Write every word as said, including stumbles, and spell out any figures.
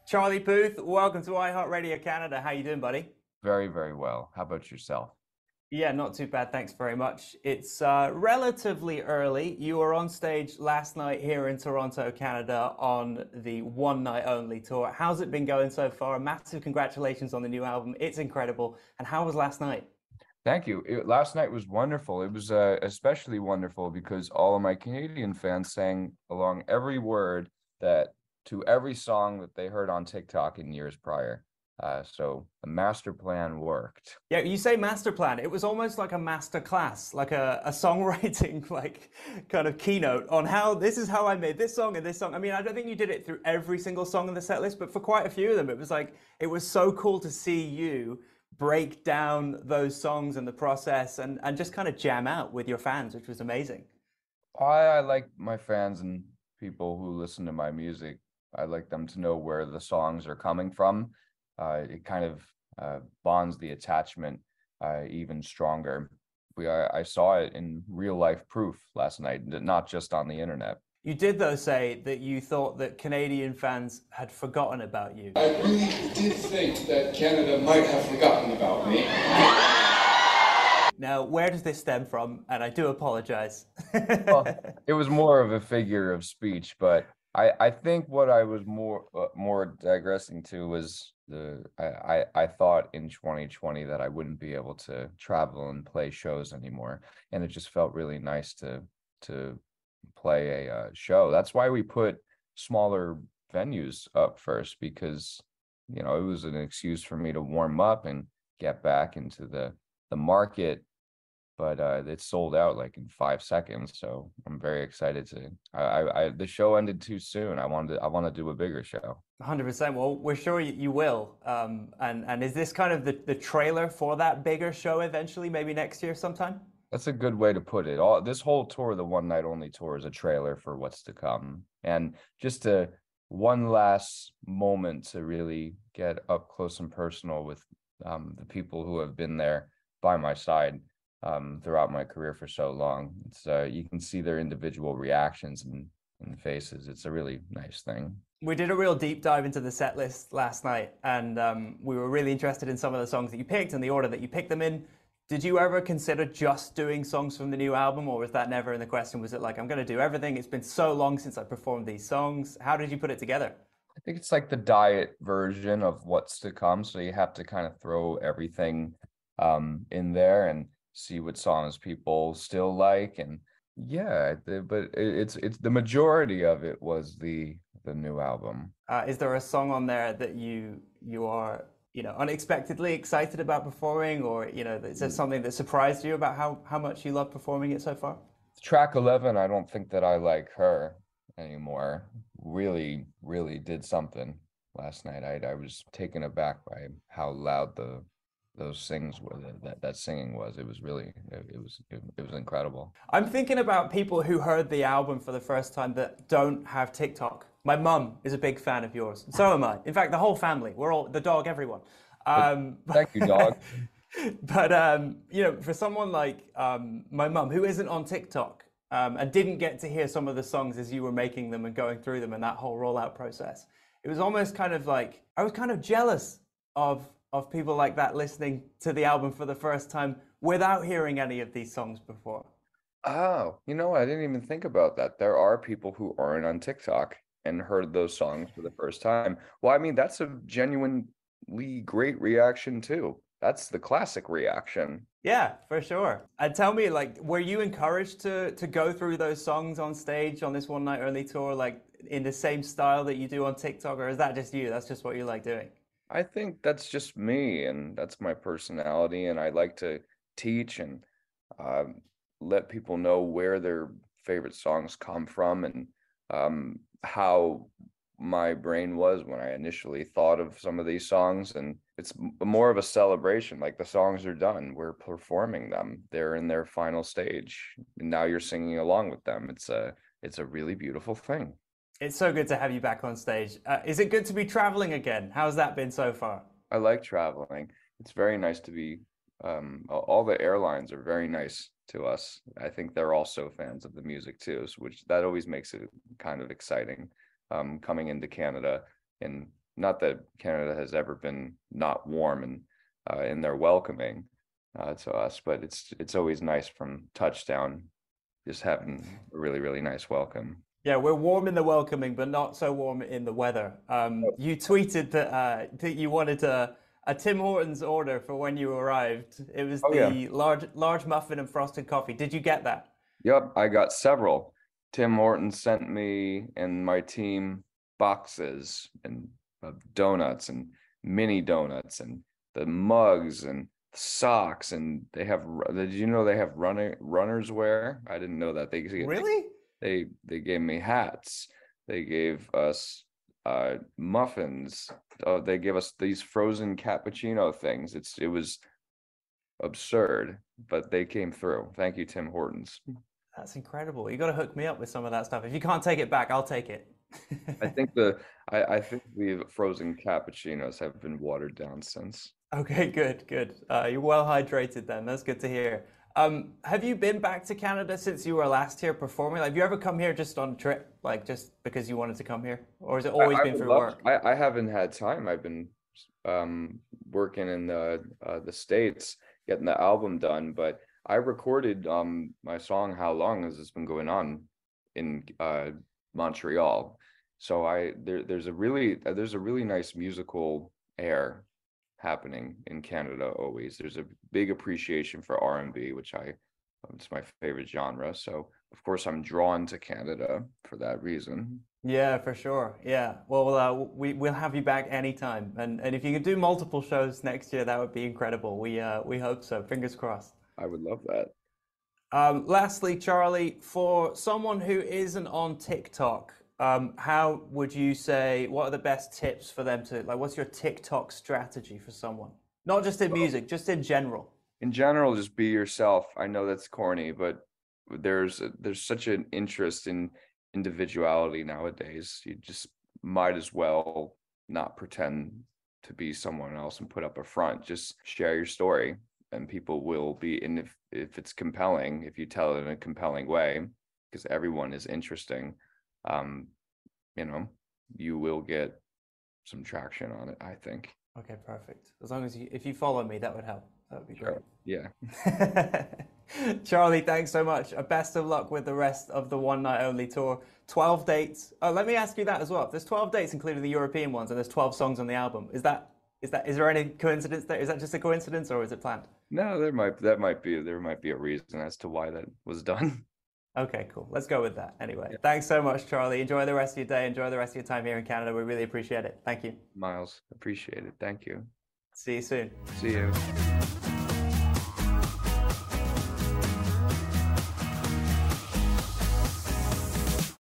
Charlie Puth, welcome to iHeartRadio Canada. How you doing, buddy? Very, very well. How about yourself? Yeah, not too bad. Thanks very much. It's uh, relatively early. You were on stage last night here in Toronto, Canada, on the one night only tour. How's it been going so far? Massive congratulations on the new album. It's incredible. And how was last night? Thank you. It, last night was wonderful. It was uh, especially wonderful because all of my Canadian fans sang along every word that to every song that they heard on TikTok in years prior. Uh, so the master plan worked. Yeah, you say master plan. It was almost like a master class, like a, a songwriting like kind of keynote on how this is how I made this song and this song. I mean, I don't think you did it through every single song in the set list, but for quite a few of them, it was like it was so cool to see you break down those songs and the process and, and just kind of jam out with your fans, which was amazing. I, I like my fans and people who listen to my music. I like them to know where the songs are coming from. Uh, it kind of uh, bonds the attachment uh, even stronger. We I, I saw it in real life proof last night, not just on the internet. You did, though, say that you thought that Canadian fans had forgotten about you. I really did think that Canada might have forgotten about me. Now, where does this stem from? And I do apologize. Well, it was more of a figure of speech, but I, I think what I was more uh, more digressing to was the I, I I thought in twenty twenty that I wouldn't be able to travel and play shows anymore, and it just felt really nice to to play a uh, show. That's why we put smaller venues up first because you know it was an excuse for me to warm up and get back into the the market, but uh, it sold out like in five seconds. So I'm very excited to. I, I, I the show ended too soon. I wanted to, I want to do a bigger show. one hundred percent. Well, we're sure you, you will. Um, and and is this kind of the, the trailer for that bigger show eventually, maybe next year sometime? That's a good way to put it. All this whole tour, the one night only tour, is a trailer for what's to come. And just a one last moment to really get up close and personal with um, the people who have been there by my side um, throughout my career for so long. It's uh, you can see their individual reactions and, and faces. It's a really nice thing. We did a real deep dive into the set list last night, and um, we were really interested in some of the songs that you picked and the order that you picked them in. Did you ever consider just doing songs from the new album, or was that never in the question? Was it like, I'm going to do everything? It's been so long since I performed these songs. How did you put it together? I think it's like the diet version of what's to come. So you have to kind of throw everything um, in there and see what songs people still like. And yeah, the, but it, it's it's the majority of it was the the new album. Uh, is there a song on there that you you are you know unexpectedly excited about performing, or you know is there something that surprised you about how how much you love performing it so far? Track eleven, I don't think that I like her anymore. Really, really did something last night. I I was taken aback by how loud the those sings were that that singing was. It was really it, it was it, it was incredible. I'm thinking about people who heard the album for the first time that don't have TikTok. My mum is a big fan of yours. So am I. In fact, the whole family. We're all the dog, everyone. Um, Thank you, dog. but um, you know, for someone like um, my mum who isn't on TikTok um, and didn't get to hear some of the songs as you were making them and going through them and that whole rollout process, it was almost kind of like I was kind of jealous of of people like that listening to the album for the first time without hearing any of these songs before. Oh, you know, I didn't even think about that. There are people who aren't on TikTok and heard those songs for the first time. Well, I mean, that's a genuinely great reaction too. That's the classic reaction. Yeah, for sure. And tell me, like, were you encouraged to to go through those songs on stage on this one night only tour, like in the same style that you do on TikTok, or is that just you? That's just what you like doing? I think that's just me, and that's my personality, and I like to teach and um, let people know where their favorite songs come from and um, how my brain was when I initially thought of some of these songs. And it's m- more of a celebration. Like the songs are done, we're performing them. They're in their final stage, and now you're singing along with them. It's a it's a really beautiful thing. It's so good to have you back on stage. Uh, is it good to be traveling again? How's that been so far? I like traveling. It's very nice to be. Um, a- all the airlines are very nice to us. I think they're also fans of the music too, so which that always makes it kind of exciting. Um, coming into Canada and not that Canada has ever been not warm and uh, in their welcoming uh, to us, but it's it's always nice from touchdown, just having a really, really nice welcome. Yeah, we're warm in the welcoming, but not so warm in the weather. Um, you tweeted that uh, that you wanted a, a Tim Hortons order for when you arrived. It was Oh, the yeah. large large muffin and frosted coffee. Did you get that? Yep, I got several. Tim Hortons sent me and my team boxes and of donuts and mini donuts and the mugs and socks, and they have. Did you know they have runner runners wear? I didn't know that. They Really? they they gave me hats. They gave us uh muffins. Uh, they gave us these frozen cappuccino things. It's it was absurd, but they came through. Thank you, Tim Hortons. That's incredible. You got to hook me up with some of that stuff. If you can't take it back, I'll take it. I think the I, I think the frozen cappuccinos have been watered down since. Okay, good, good. Uh, you're well hydrated then. That's good to hear. Um, have you been back to Canada since you were last here performing? Like, have you ever come here just on a trip, like just because you wanted to come here, or has it always I, I been would for love- work? I, I haven't had time. I've been um, working in the uh, the States, getting the album done, but I recorded um, my song "How Long Has This Been Going On" in uh, Montreal. So I there there's a really there's a really nice musical air happening in Canada always. There's a big appreciation for R and B, which I it's my favorite genre. So of course I'm drawn to Canada for that reason. Yeah, for sure. Yeah. Well, uh, we we'll have you back anytime, and and if you could do multiple shows next year, that would be incredible. We uh we hope so. Fingers crossed. I would love that. Um, lastly, Charlie, for someone who isn't on TikTok, um, how would you say, what are the best tips for them to, like, what's your TikTok strategy for someone? Not just in music, just in general. In general, just be yourself. I know that's corny, but there's there's such an interest in individuality nowadays. You just might as well not pretend to be someone else and put up a front. Just share your story, and people will be. And if if it's compelling, if you tell it in a compelling way, because everyone is interesting, um, you know, you will get some traction on it, I think. Okay, perfect. As long as you, if you follow me, that would help. That would be great. Sure. Yeah. Charlie, thanks so much. Uh, Best of luck with the rest of the One Night Only tour. twelve dates. Oh, let me ask you that as well. There's twelve dates, including the European ones, and there's twelve songs on the album. Is that is that is there any coincidence there? Is that just a coincidence, or is it planned? No, there might that might be there might be a reason as to why that was done. Okay, cool. Let's go with that. Anyway, Yeah. thanks so much, Charlie. Enjoy the rest of your day. Enjoy the rest of your time here in Canada. We really appreciate it. Thank you. Miles, appreciate it. Thank you. See you soon. See you.